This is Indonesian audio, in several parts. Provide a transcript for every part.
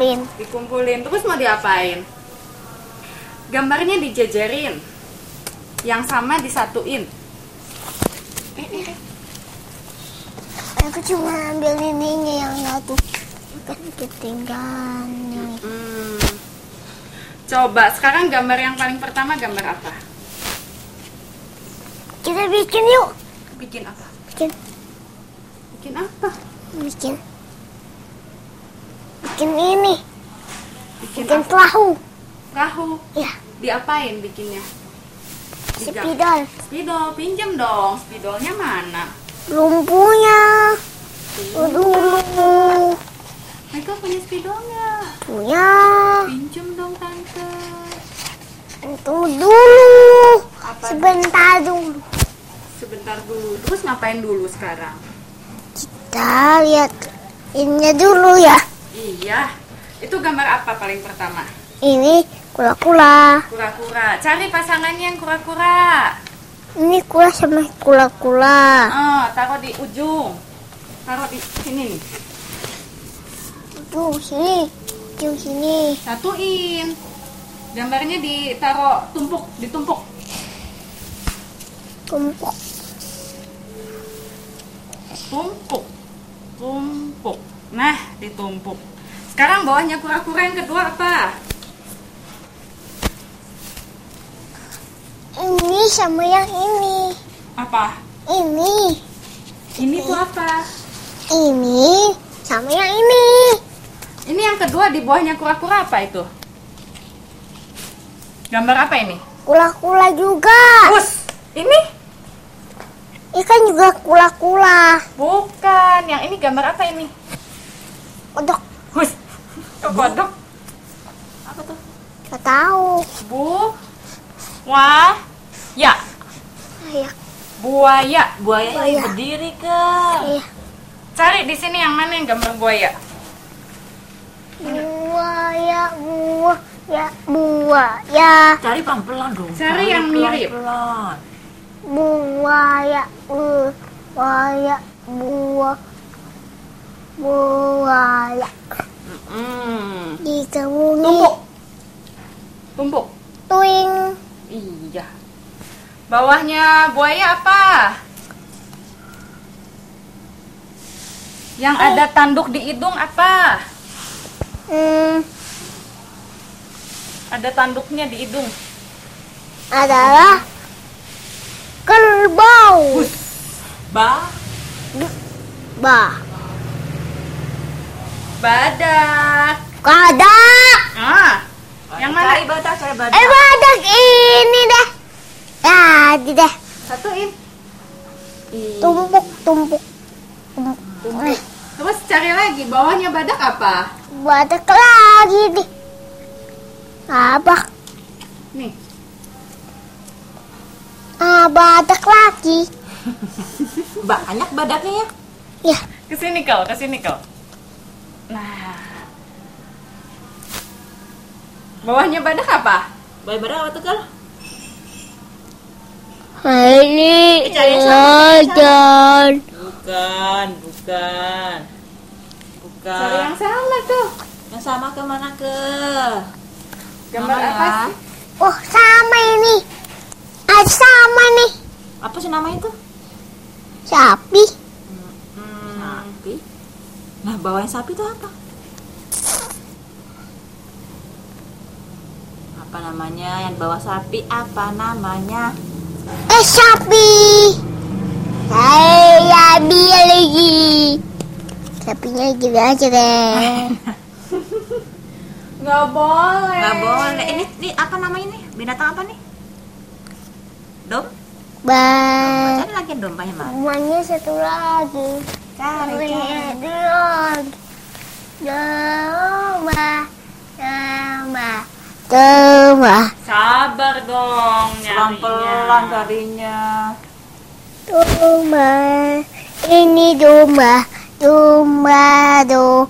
Dikumpulin. Terus mau diapain? Gambarnya dijejerin. Yang sama disatuin. Aku cuma ambil ininya yang satu. Ketinggalan. Coba sekarang gambar yang paling pertama gambar apa? Kita bikin yuk. Bikin apa? Bikin apa? Bikin ini. Bikin Bikin apa? perahu. Perahu? Ya. Diapain bikinnya? Spidol. Spidol, pinjam dong. Spidolnya mana? Lumpuhnya. Dulu. Mereka punya spidol nggak? Punya. Pinjam dong tante. Tunggu dulu. Apa? Sebentar dulu. Sebentar dulu. Terus ngapain dulu sekarang? Kita lihat ininya dulu ya. Iya. Itu gambar apa paling pertama? Ini kura-kura. Kura-kura. Cari pasangannya yang kura-kura. Ini kura sama kura-kura. Oh, taruh di ujung. Taruh di sini nih. Tuh sini. Tuh sini. Satuin. Gambarnya ditaruh ditumpuk. Tumpuk. Nah, ditumpuk. Sekarang bawahnya kura-kura yang kedua apa? Ini sama yang ini. Apa? Ini Ini tuh apa? Ini sama yang ini. Ini yang kedua di bawahnya kura-kura apa itu? Gambar apa ini? Kura-kura juga. Bus. Ini? Ikan juga kura-kura. Bukan. Yang ini gambar apa ini? Kodok. Bus. Kok kodok? Apa tuh? Gak tahu. Ya. Ayak. Buaya. Buaya. Yang berdiri ke. Iya. Cari di sini yang mana yang gambar buaya? Buaya. Cari pelan-pelan dong. Cari yang mirip. Pelan-pelan. Buaya. Dikebungi. Tumpuk. Tuing. Iya. Bawahnya buaya apa? Yang ada tanduk di hidung apa? Ada tanduknya di hidung. Adalah kerbau. Badak. Badak. Yang mana? Cari badak. Badak ini deh. Tadi deh. Satuin. Tumpuk. Terus cari lagi. Bawahnya badak apa? Badak lagi nih. Apa? Nih. Badak lagi. Banyak badaknya ya. Ya. Kesini kau. Nah. Bawahnya badak apa? Badak apa tuh kal? Ini Cari yang jalan. Bukan. Cari yang salah tuh. Yang sama kemana ke? Gambar Mana apa ya? sih? Oh, sama ini. Sama nih. Apa sih namanya itu? Sapi. Sapi. Nah, bawahnya sapi itu apa? Apa namanya? Yang bawah sapi apa namanya? Sapi. Saya ambil lagi. Sapinya gitu aja deh. Nggak boleh. Nggak boleh. Ini apa namanya nih? Binatang apa nih? Dom? Cari lagi dompanya mah. Rumahnya satu lagi. Cari. Domba. Sabar dong Pelan-pelan carinya. Domba. Ini domba. Domba.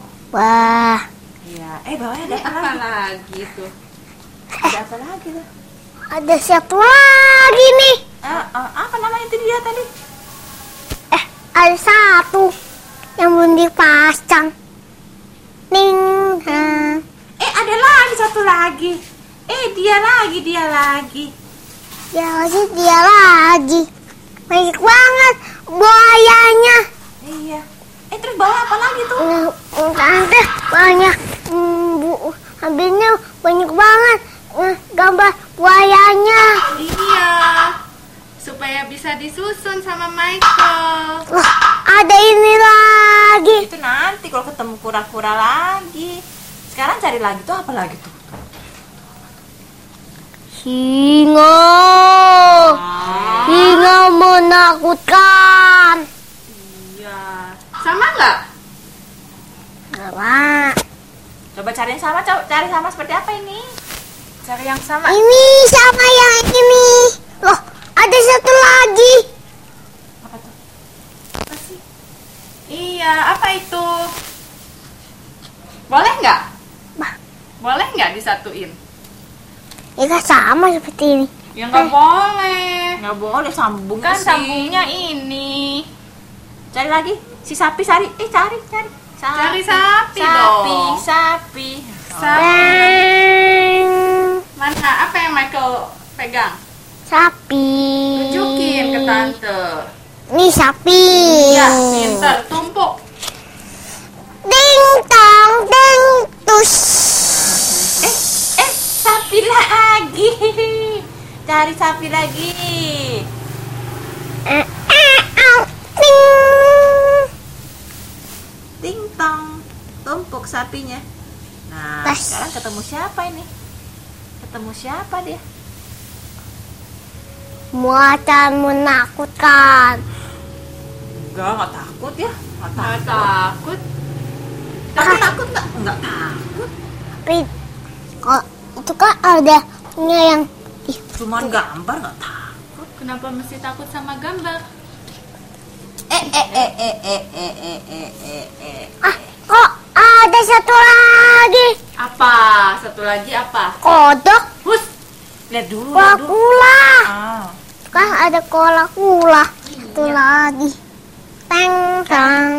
Iya. Bawahnya ada Ini apa apa lagi? lagi tuh? Ada apa lagi tuh? Ada satu lagi nih. Apa namanya itu dia tadi? Ada satu yang belum dipasang. ting tang. Ada lagi satu lagi. Dia lagi. Dia lagi. Banyak banget buayanya. Iya. Terus bawa apa lagi tuh? Tante banyak habisnya banyak banget gambar buayanya. Iya, supaya bisa disusun sama Michael. Wah, ada ini lagi. Itu nanti kalau ketemu kura-kura lagi. Sekarang cari lagi tuh apa lagi tuh? Singa menakutkan. Iya. Sama nggak? Sama. Coba cari yang sama, cari sama seperti apa ini? Cari yang sama. Ini sama yang ini. Loh, ada satu lagi. Apa tuh? Apa sih? Iya, apa itu? Boleh nggak? Boleh nggak disatuin? Ya kan sama seperti ini. Ya nggak boleh. Nggak boleh sambung Kan sih. sambungnya ini. Cari lagi. Si sapi cari. Cari. Cari sapi dong. Sapi. Mana? Apa yang Michael pegang? Sapi. Tunjukin ke tante. Ini sapi. Iya, pintar. Tumpuk. Ding tong ding tus. Sapi lagi. Cari sapi lagi. Ting tong. Tumpuk sapinya. Nah, Pas. sekarang ketemu siapa ini? Ketemu siapa dia? Muatan menakutkan. Enggak takut ya. Nggak takut. Tapi takut nggak? Enggak takut. Tapi kok itu kan ada yang Cuman gambar nggak takut. Kenapa mesti takut sama gambar? kok ada satu lagi. Apa? Satu lagi apa? Kodok Hus. Lihat dulu. kula. Ah. Kan ada kula. Satu lagi. Teng tang.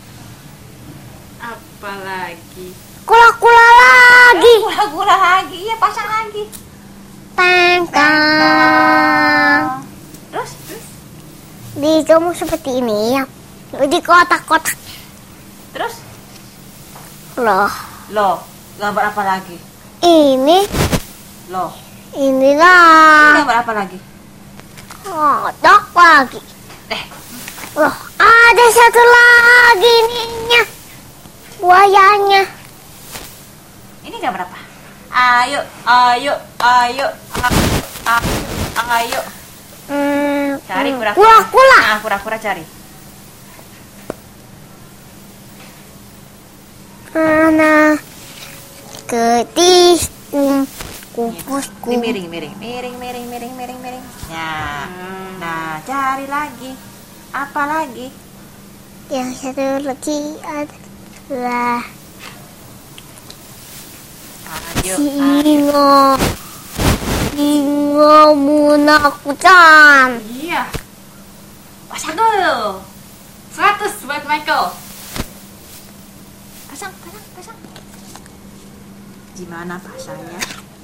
Apa lagi? Kula lagi. Gula lagi. Iya, pasang lagi. Teng tang. Terus? Di kamu seperti ini ya. Di kotak-kotak. Terus? Loh, Loh, gambar apa lagi? ini Loh, ini inilah gambar apa lagi? kodok lagi. Eh, Loh, ada satu lagi ininya. Buayanya. ini gambar apa? Ayo. Cari kura-kura. Kura-kura. Nah, kura-kura cari. Mana ketis kukus Ini miring. Ya. Nah, cari lagi. Apa lagi? Yang satu lagi adalah Ayo. singa menakutkan. Iya. Pasang dulu. 100 buat Michael. Pasang. Gimana pasangnya?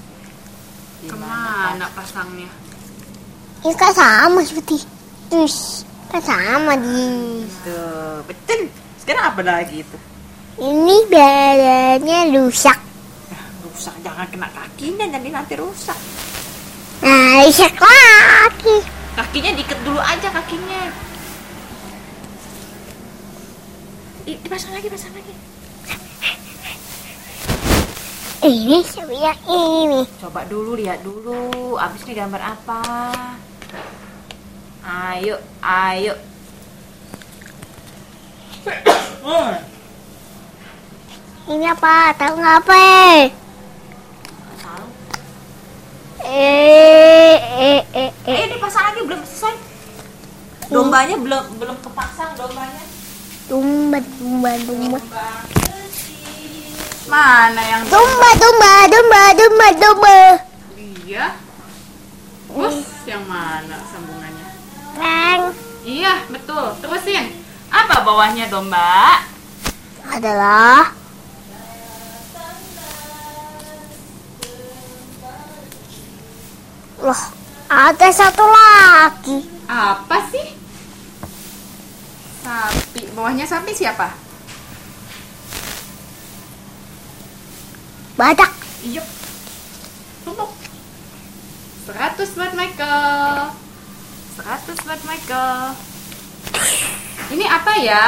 Kemana pasangnya? Ini kan sama seperti tus. Kan sama di. Tuh, betul. Sekarang apa lagi itu? Ini badannya rusak. Rusak, jangan kena kakinya, jadi nanti rusak. Nah, rusak lagi. Kakinya diikat dulu aja kakinya. Dipasang lagi. Ini siapa yang ini? Coba dulu, lihat dulu. Abis ini gambar apa? Ayo. Ini apa? Tahu nggak apa? Tahu. Eh. Dipasang lagi, belum selesai. Dombanya belum kepasang dombanya. Domba. Mana yang Domba. Iya. Bus yang mana sambungannya? Rang. Iya, betul. Terusin. Apa bawahnya domba? Adalah Loh, ada satu lagi. Apa sih? Sapi. Bawahnya sapi siapa? Badak. Iya. Tumpuk. 100 buat Michael. 100 buat Michael. Ini apa ya?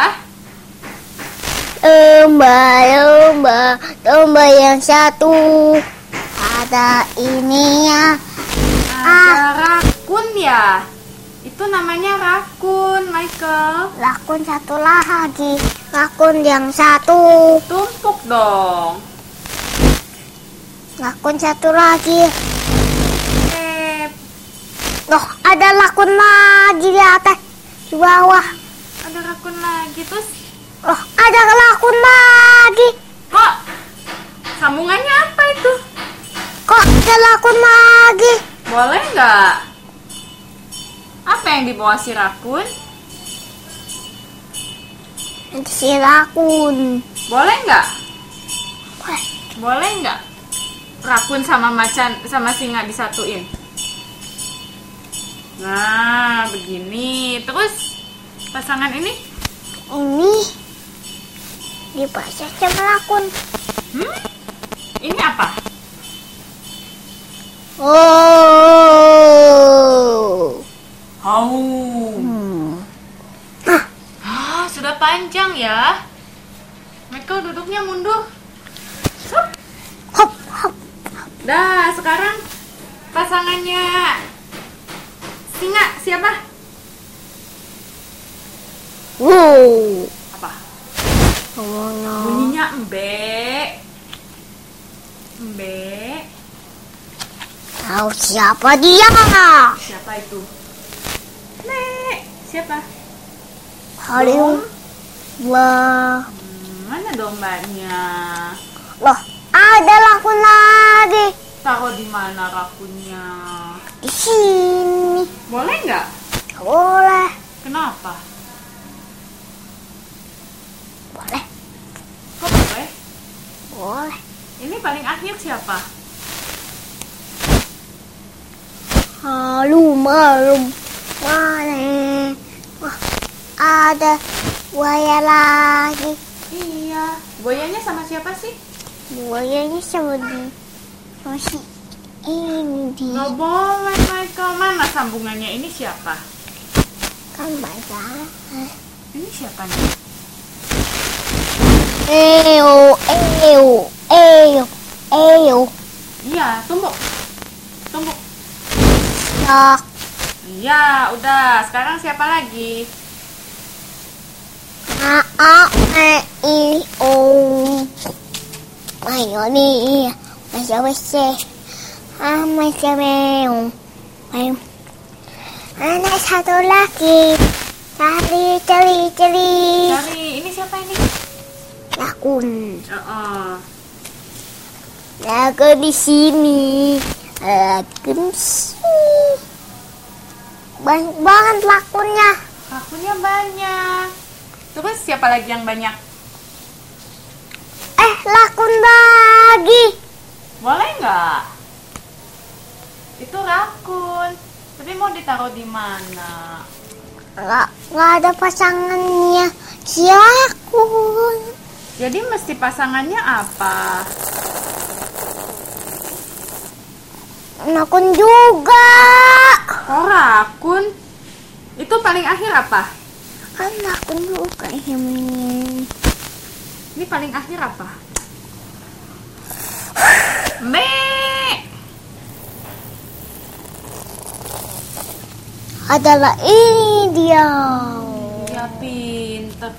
Domba yang satu. Ada ininya. Ada rakun ya? Itu namanya rakun, Michael. Lakun satu lagi. Lakun yang satu. Tumpuk dong. Lakun satu lagi. Loh, ada lakun lagi di atas. Di bawah. Ada rakun lagi. Terus Loh, ada lakun lagi. kok sambungannya apa itu? Kok ada lakun lagi? Boleh nggak? Apa yang di bawah si rakun? Itu si lakun. Boleh nggak? Boleh. Boleh nggak? Rakun sama macan sama singa disatuin. Nah, begini. Terus pasangan ini? Ini dibaca sama lakun. Ini apa? Oh. Sudah panjang ya. Michael duduknya mundur. Hup. Hop, hop. Dah, sekarang pasangannya singa siapa? Wow. Apa? Oh no. Bunyinya embe. Embe. Tahu siapa dia? Siapa itu? Nek, siapa? Halim. Wah. Mana dombanya? Loh, ada lakun lagi. Taruh di mana rakunnya? Di sini. Boleh nggak? Boleh. Kenapa? Boleh. Kok boleh? Boleh. Ini paling akhir siapa? Halum. Mana? Wah, ada buaya lagi. Iya. Buayanya sama siapa sih? Buayanya sama si ini di Nggak boleh, Michael. Mana sambungannya? Ini siapa? kan baca. Ini siapa nih? Eo. Iya, tumbuk. Tumbuk. Ya, Iya, udah. Sekarang siapa lagi? o. Ayo nih, masih. Masih meong. Anak satu lagi. Cari. Cari. Ini siapa ini? Lakun. Lakun di sini. Lakun di sini. Banyak banget lakunnya. Rakunnya banyak. Terus siapa lagi yang banyak? Lakun lagi. Boleh nggak? Itu rakun. Tapi mau ditaruh di mana? Nggak ada pasangannya. Si lakun. Jadi mesti pasangannya apa? Lakun juga. Oh, rakun. Itu paling akhir apa? Kan lakun juga ini. Ini paling akhir apa? Me. Adalah ini dia. Ya pinter.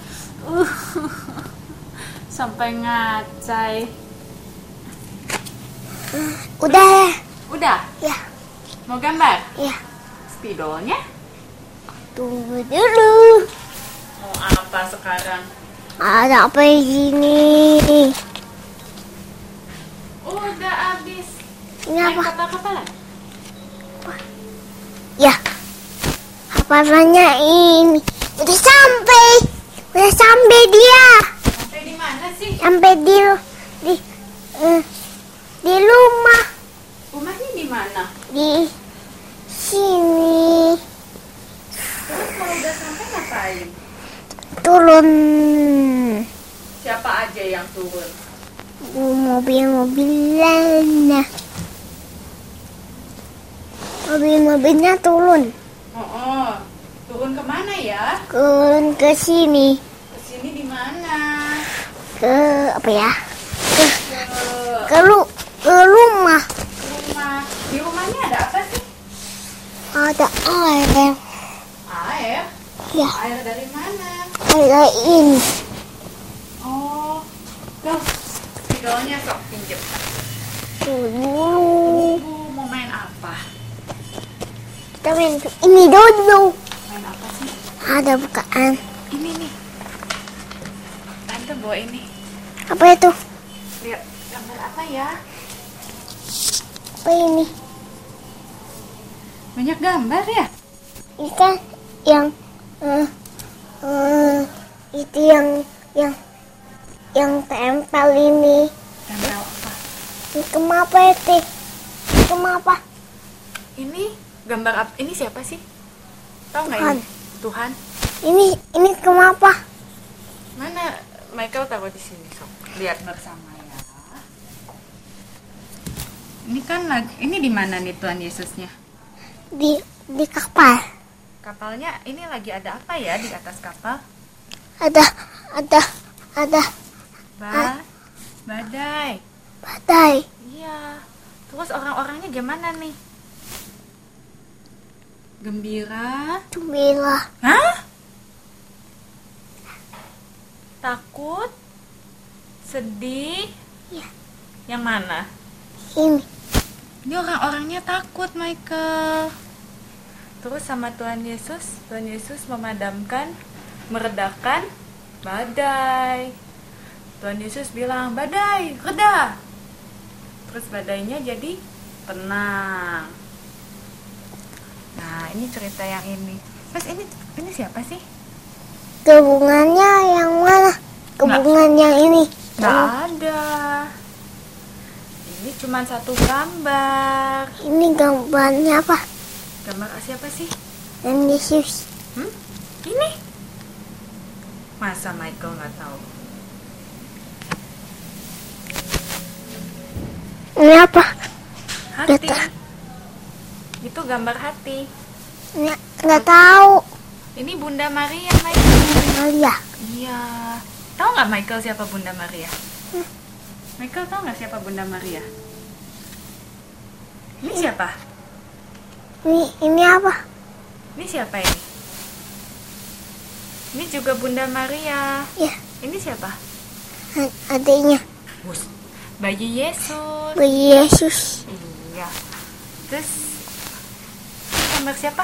Sampai ngacai. Udah. Udah? Ya. Mau gambar? Ya. Spidolnya? Tunggu dulu. Mau apa sekarang? Ada apa di sini? Udah habis. Ini Main apa? kapal-kapalan? Ya. Apanya ini? Udah sampai dia. Sampai di mana sih? Sampai di rumah. Rumahnya di mana? Di sini. Terus kalau udah sampai ngapain? Turun. Siapa aja yang turun? Mobil-mobilannya. Mobil-mobilnya turun. Oh, turun kemana ya? Turun ke sini. Kesini di mana? Ke apa ya? Ke Ke rumah. rumah. Di rumahnya ada apa sih? Ada air. Air. Ya, Air dari mana? air ini. Oh, tuh. Spidolnya sok pinjem. Dulu. Mau main apa? Kita main ini dulu. Main apa sih? Ada bukaan. Ini nih. Tante bawa ini. Apa itu? Lihat gambar apa ya? Apa ini? Banyak gambar ya? Ini kan yang itu yang tempel ini. Gambar apa? Ini kenapa itu? Kenapa? Ini gambar apa? Ini siapa sih? Tahu nggak Tuhan. ini? Tuhan. Ini kenapa? Mana Michael taruh di sini, Sob. Lihat bersama ya. Ini kan ini di mana nih Tuhan Yesusnya? Di kapal. Kapalnya ini lagi ada apa ya di atas kapal? Ada Badai. badai. Iya. Terus orang-orangnya gimana nih? Gembira? Gembira. Hah? Takut? Sedih? Iya. Yang mana? Ini. Ini orang-orangnya takut, Michael. Terus sama Tuhan Yesus meredakan badai. Tuhan Yesus bilang, badai, reda. Terus badainya jadi tenang. Nah, ini cerita yang ini. Terus ini siapa sih? Kebungannya yang mana? Kebungan yang ini. Nggak ada. Ini cuma satu gambar. Ini gambarnya apa? Gambar siapa sih? Dan Yesus. Ini? Masa Michael nggak tahu? Ini apa? Hati. Betul. Itu gambar hati. Nggak tahu. Ini Bunda Maria, Michael. Maria. Iya. Tahu nggak Michael siapa Bunda Maria? Michael tahu nggak siapa Bunda Maria? Ini siapa? Ini apa? Ini siapa ini? Ini juga Bunda Maria. Ya, Ini siapa? adiknya. Bus. Bayi Yesus. Bayi Yesus. Iya. Terus gambar siapa?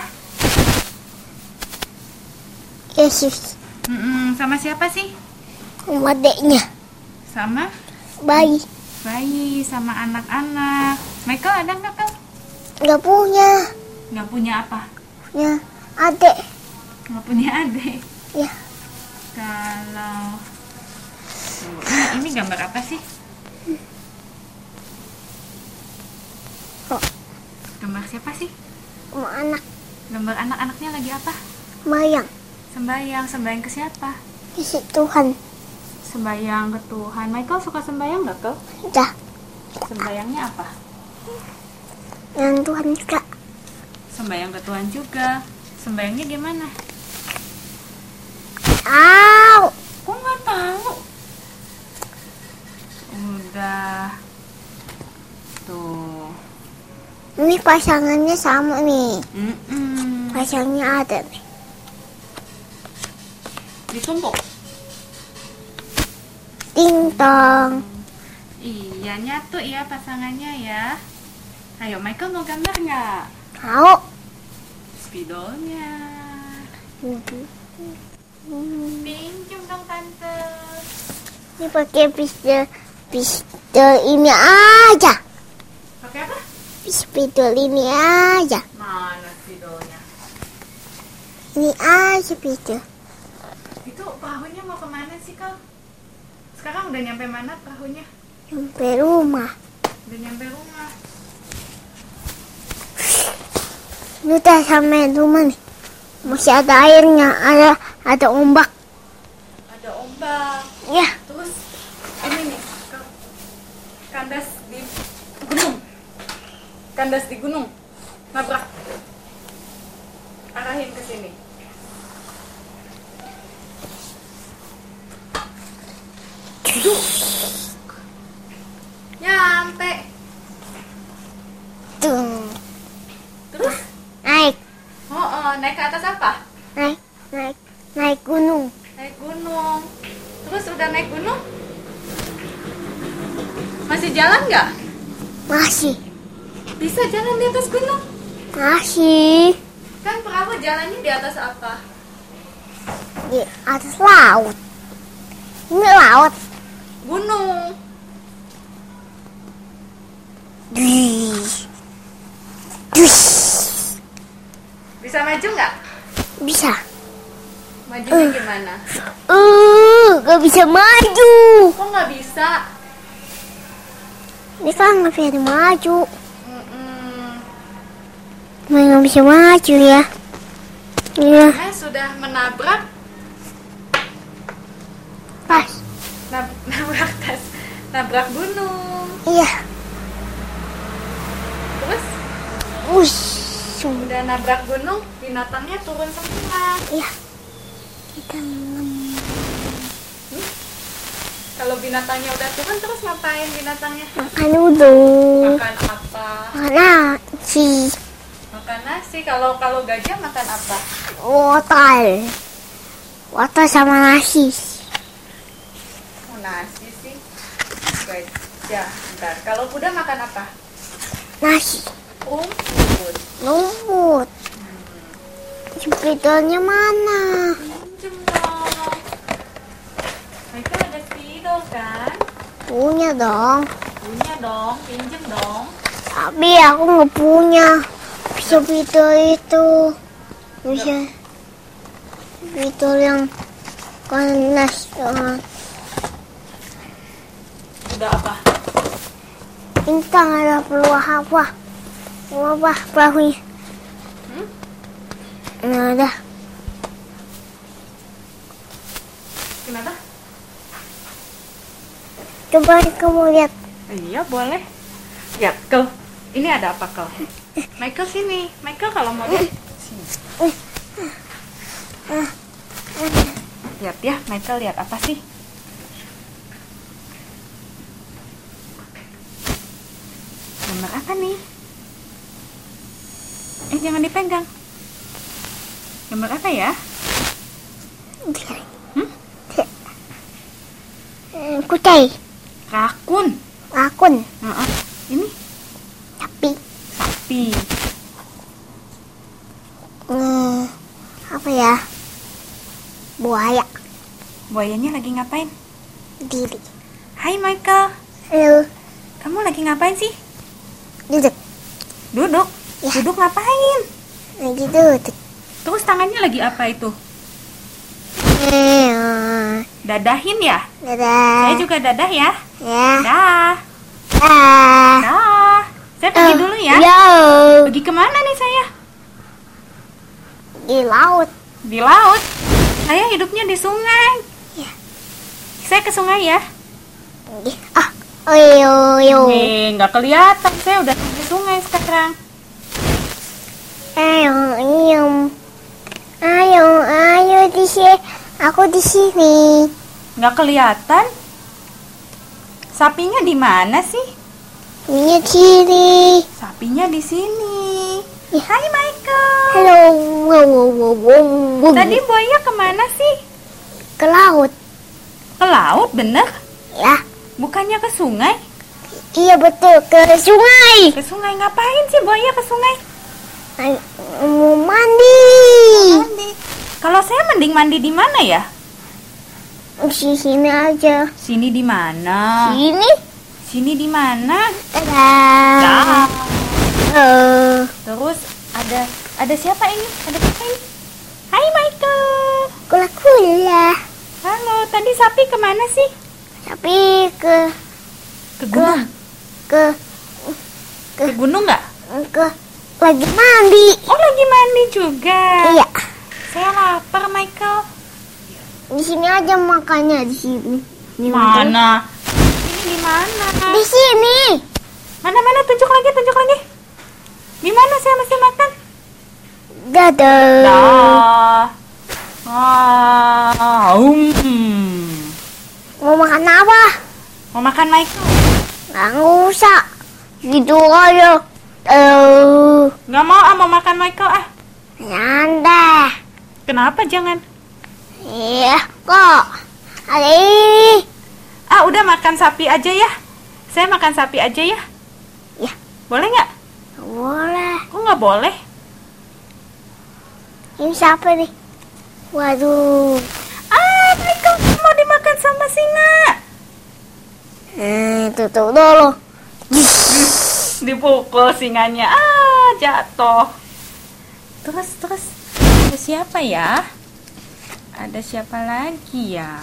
Yesus. Sama siapa sih? Sama adiknya. Sama Bayi. bayi, sama anak-anak. Michael ada nggak kau? Nggak punya. Nggak punya apa? Punya adik. Nggak punya adik. Ya. Kalau ini gambar apa sih? Oh, Gambar siapa sih? sama anak. Gambar anak-anaknya lagi apa? Mayang. Sembayang ke siapa? Isi Tuhan. Sembayang ke Tuhan. Michael suka sembayang nggak kau? Dah. Sembayangnya apa? Yang Tuhan juga. Sembayang ke Tuhan juga. Sembayangnya gimana? Au. Kok nggak tahu? Udah. Tuh. Ini pasangannya sama nih. Pasangnya ada nih. Ditumpuk. Ding dong. Iya, nyatu ya pasangannya ya. Ayo, Michael mau gambar nggak? Mau. Spidolnya. Pinjam dong tante. Ini pakai pistol ini aja. Pakai apa? Pistol ini aja. Mana spidolnya? Ini aja pistol. Itu perahunya mau kemana sih kau? Sekarang udah nyampe mana perahunya? Sampai rumah. Udah nyampe rumah. udah sampai rumah nih. Masih ada airnya, ada ombak. Ada ombak. Ya, Terus ini nih, kandas di gunung. Kandas di gunung. Nabrak. Arahin ke sini. Duduk. Nyampe. tuh. Terus? Naik, Naik ke atas apa? naik gunung. Naik gunung. Terus udah naik gunung? Masih jalan nggak? Masih, Bisa jalan di atas gunung? masih Kan perahu jalannya di atas apa? di atas laut. Ini laut. Gunung. Wih. Wih. Bisa maju nggak? Bisa. Majunya gimana? Gak bisa maju. Kok nggak bisa? Ini kan nggak bisa maju. Mm-mm. Nggak bisa maju ya. Iya. Sudah menabrak Pas. nabrak tas, nabrak gunung. Iya. Terus Ush. udah nabrak gunung, binatangnya turun semua. Iya. Kita Kalau binatangnya udah turun, terus ngapain binatangnya? makan dulu. Makan apa? Nasi. Makan nasi. Kalau gajah makan apa? Wortel. Wortel sama nasi. Oh, nasi sih. Gajah. Bentar. Kalau kuda makan apa? Nasi. Rumput. Rumput. Spidolnya mana? Pinjem dong. Mereka ada spidol kan? Punya dong. Punya dong, pinjem dong. Tapi aku nggak punya. Spidol itu. Bisa. Spidol yang panas. Udah apa? Bintang ada peluang apa? Apa perahunya? Nah, ada. Kenapa? Coba kamu lihat. Iya boleh. Ya, Kel. Ini ada apa, Kel? Michael sini. Michael kalau mau lihat sini. Lihat ya, Michael lihat apa sih? Gambar apa nih? Jangan dipegang. Gambar apa ya? Kucai. Rakun. Akun. Ini Tapi. sapi. Apa ya? Buaya. Buayanya lagi ngapain? Diri. Hai Michael. Halo. Kamu lagi ngapain sih? Duduk. Duduk. Ya. Duduk ngapain? Lagi duduk. Terus tangannya lagi apa itu? Dadahin ya? Dadah. Saya juga dadah ya. Ya. Dah. Dah. Dah. Saya pergi dulu ya. Yo. Pergi kemana nih saya? Di laut. Di laut. Saya hidupnya di sungai. Ya. Saya ke sungai ya. Yo. Nggak kelihatan. Saya udah di sungai sekarang. Ayo di sini. Aku di sini. Nggak kelihatan. Sapinya di mana sih? Ini sini. Sapinya di sini. Ya. Hai Michael. Halo. Tadi buaya kemana sih? Ke laut. Ke laut bener? Ya. Bukannya ke sungai? Iya betul, ke sungai. Ke sungai ngapain sih buaya ke sungai? Mau mandi. Mandi. Kalau saya mending mandi di mana ya? Di sini aja. Sini di mana? Sini. Sini di mana? Dadah. Dah. Eh, Terus ada siapa ini? Ada siapa ini? Hai Michael. Kula-kula. Halo, tadi sapi kemana sih? Tapi Ke gunung. ke Ke gunung nggak? ke Lagi mandi. Oh, lagi mandi juga. Iya. Saya lapar, Michael. Di sini aja makannya di sini. Di Mana? Ini di mana? Di sini. Mana? Tunjuk lagi. Di mana saya mesti makan? Dadah. Dah. Mau makan apa? Mau makan Michael? Nggak usah. Gitu aja. Nggak mau makan Michael ah. Nanda. Kenapa jangan? Iya kok. Ali. Ah, udah makan sapi aja ya. Saya makan sapi aja ya. Ya. Boleh nggak? Boleh. Kok nggak boleh? Ini siapa nih? Waduh. Ah, Michael mau dimakan sama singa. Tutup dulu. Dipukul singanya. Ah, jatuh. Terus. Ada siapa ya? Ada siapa lagi ya?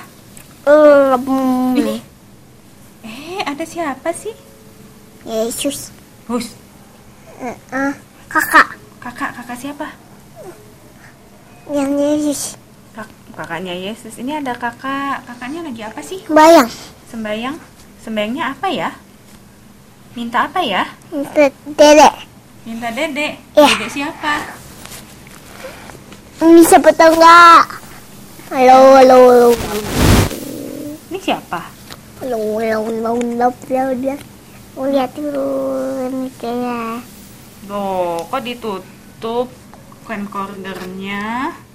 Ini. Ada siapa sih? Yesus. Hus. Kakak. Kakak siapa? Yang Yesus. Kakaknya Yesus. Ini ada kakaknya lagi apa sih? Bayang. Sembayangnya apa ya? Minta apa ya? Dedek. Minta dedek. Ya. Dedek siapa? Ini siapa tahu nggak? Halo. Ini siapa? Halo. Mau lihat dulu ini kayak. Loh, kok ditutup camcordernya?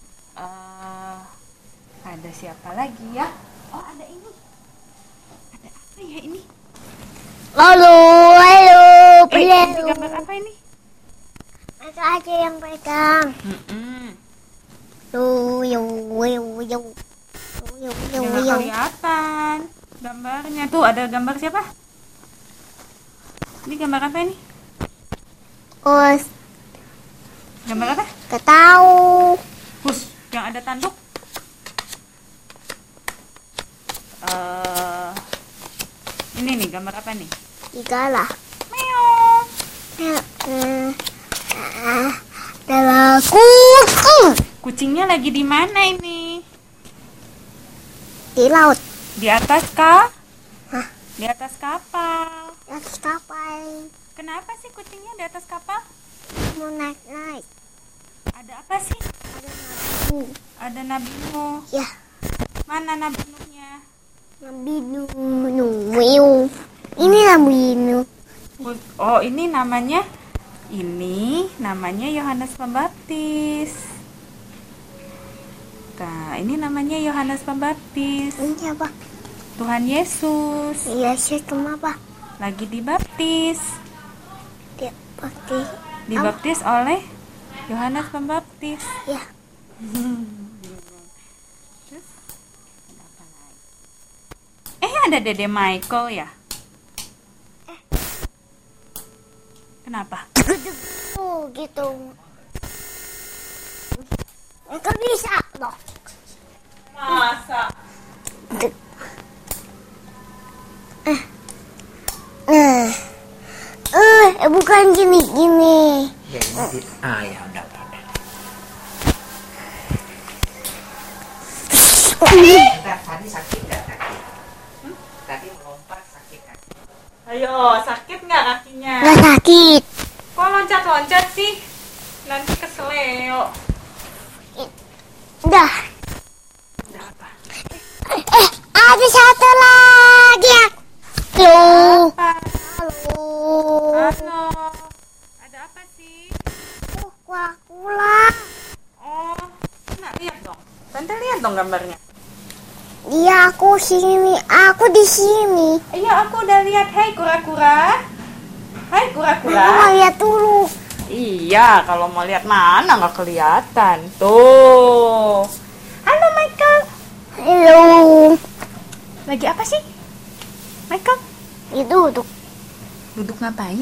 Ada siapa lagi ya? Oh, ada ini. Ada apa ya ini? Halo. Ini gambar apa ini? Mereka aja yang pegang. Nggak kelihatan gambarnya. Tuh, ada gambar siapa? Ini gambar apa ini? Gambar apa? Gak tahu. Hus, yang ada tanduk. Ini nih, gambar apa nih? Igala. Meong. Adalah kucing. Kucingnya lagi di mana ini? Di laut. Di atas kah? Hah? Di atas kapal. Di atas kapal. Kenapa sih kucingnya di atas kapal? Mau naik. Ada apa sih? Ada Nabi Nuh. Ya. Mana Nabi Nuhnya? Nabi Nuh. Ini Nabi Nuh. Oh, ini namanya Yohanes Pembaptis. Nah, ini namanya Yohanes Pembaptis. Ini apa? Tuhan Yesus Yesus kenapa? lagi dibaptis. Dia pakai. Dibaptis oleh Yohanes Pembaptis. Ya. Terus ada apa lagi? Ada Dede Michael ya? Kenapa? Gitu. Itu bisa loh. Masa? Bukan gini. Ya, ya udah. Tadi sakit nggak kaki? Tadi melompat sakit kaki. Ayo, sakit nggak kakinya? Nggak sakit. Kok loncat-loncat sih? Nanti keseleo. Udah. Udah apa? Ada satu lagi. Halo. Apa? Halo. Halo. Ada apa sih? Kura-kura. Oh, nah, lihat dong. Tante lihat dong gambarnya. Iya, aku sini. Aku di sini. Iya, aku udah lihat. Hai kura-kura. Hai Aku kura-kura. mau lihat dulu. Iya, kalau mau lihat mana nggak kelihatan. Tuh. Halo Michael. Halo. Lagi apa sih? Michael, Duduk. duduk ngapain?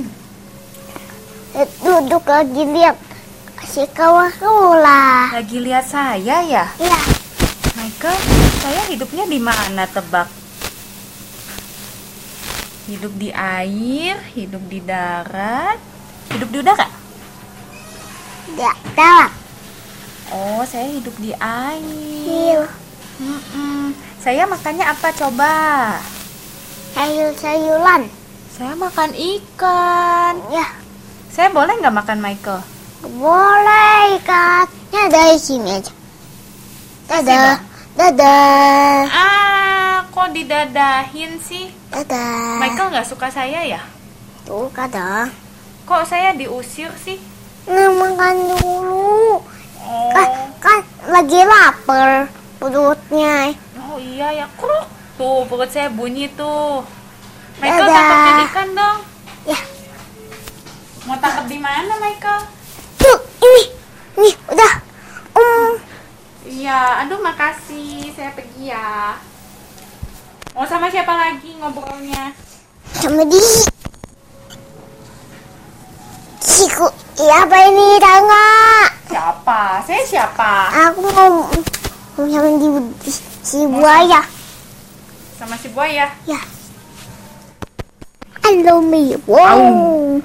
Duduk lagi lihat si kura-kura. Lagi lihat saya ya? Iya. Michael, saya hidupnya di mana tebak? Hidup di air, hidup di darat, Hidup di udara? Tidak dalam. Oh, saya hidup di air. Iya. Saya makannya apa coba? Sayur-sayuran. Saya makan ikan. Ya, Saya boleh nggak makan Michael? boleh kan. Ya dari sini aja. Dadah. Dadah. Kok didadahin sih? Dadah. Michael nggak suka saya ya? Tuh kadang. Kok saya diusir sih? Nah, makan dulu. Oh, Kan lagi lapar perutnya. oh iya ya, kruk. Tuh perut saya bunyi tuh. Michael Dadah. tangkapin ikan dong. Ya. Mau tangkap di mana Michael? Tuh, ini. Nih, udah. Iya, aduh makasih. Saya pergi ya. Mau sama siapa lagi ngobrolnya? Sama di. Siku. Iya, apa ini? Tahu nggak? Siapa? Saya siapa? Aku mau sama si buaya. Sama si buaya. Ya. Halo, Mi. Wow.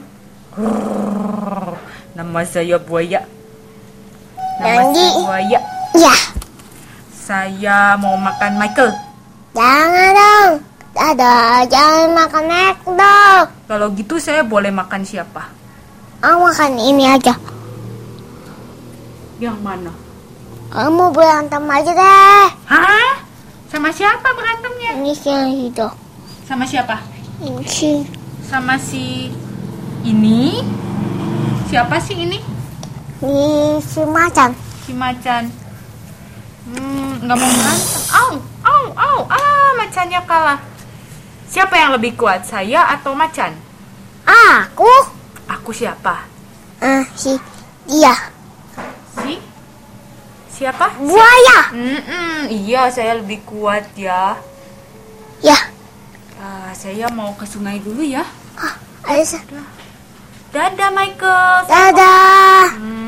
Nama saya buaya. Nanti. Buaya. Ya. Saya mau makan Michael. Jangan dong. Dadah, jangan makan dong. Kalau gitu saya boleh makan siapa? Aku makan ini aja. Yang mana? Kamu berantem aja deh. Hah? Sama siapa berantemnya? Ini si itu. Sama siapa? Ini si. Sama si ini? Siapa sih ini? Ini si macan. Si macan. Nggak mau berantem. Macannya kalah. Siapa yang lebih kuat, saya atau macan? Aku. Aku siapa? Si dia. Siapa? Buaya. Iya, saya lebih kuat ya. Ya. Saya mau ke sungai dulu ya. Ayo. Dadah Michael. Dadah.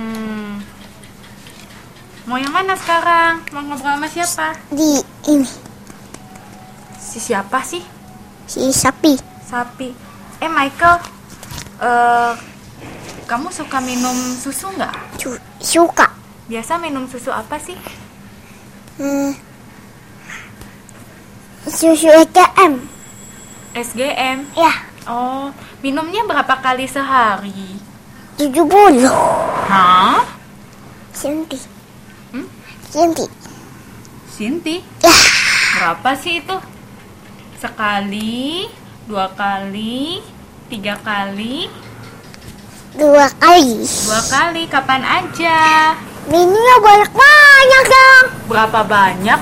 Mau yang mana sekarang? Mau ngobrol sama siapa? Di ini. Si siapa sih? Si sapi. Sapi. Michael, kamu suka minum susu nggak? Suka. Biasa minum susu apa sih? Susu ATM. SGM. Ya. Oh, minumnya berapa kali sehari? 70. Hah? Senti. Hmm? Senti. Sinti? Ya. Berapa sih itu? Sekali, 2 kali, 3 kali, 2 kali. 2 kali. Kapan aja? Minumnya banyak dong. Berapa banyak?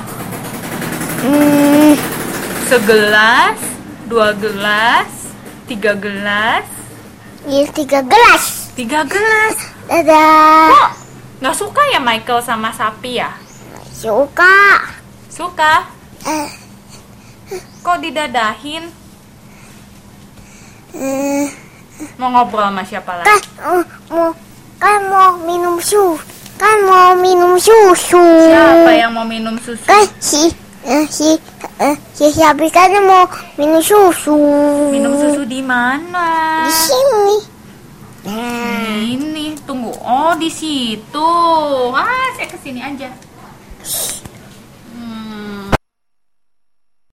Segelas, 2 gelas, 3 gelas, Ini 3 gelas. 3 gelas. Dadah. Kok nggak suka ya Michael sama sapi ya? Suka. Suka? Kok didadahin? Mau ngobrol sama siapa lagi? Mau minum susu. Mau minum susu. Siapa yang mau minum susu? Si sapi kan mau minum susu. Minum susu di mana? Di sini. Ini, tunggu. Oh, di situ. Saya kesini aja.